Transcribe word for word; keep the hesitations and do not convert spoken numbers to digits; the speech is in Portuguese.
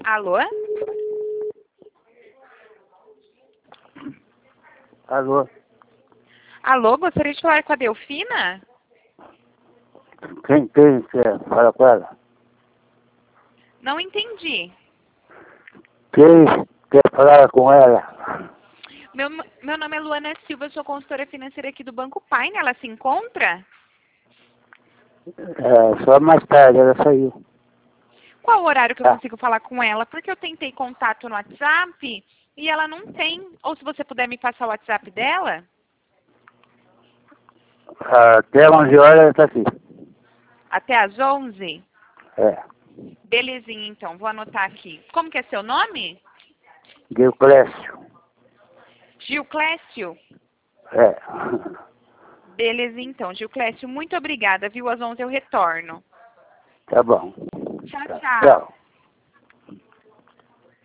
Alô? Alô? Alô, gostaria de falar com a Delfina? Quem, quem quer falar com ela? Não entendi. Quem quer falar com ela? Meu, meu nome é Luana Silva, eu sou consultora financeira aqui do Banco Paine. Ela se encontra? É, só mais tarde, ela saiu. Qual o horário que eu Tá. consigo falar com ela? Porque eu tentei contato no WhatsApp e ela não tem. Ou se você puder me passar o WhatsApp dela? Até onze horas ela está aqui. Até às onze? É. Belezinha, então. Vou anotar aqui. Como que é seu nome? Dioclésio. Gilclécio? É. Beleza, então. Gilclécio, muito obrigada, viu? Às onze eu retorno. Tá bom. Tchau, Tá. tchau. Tchau.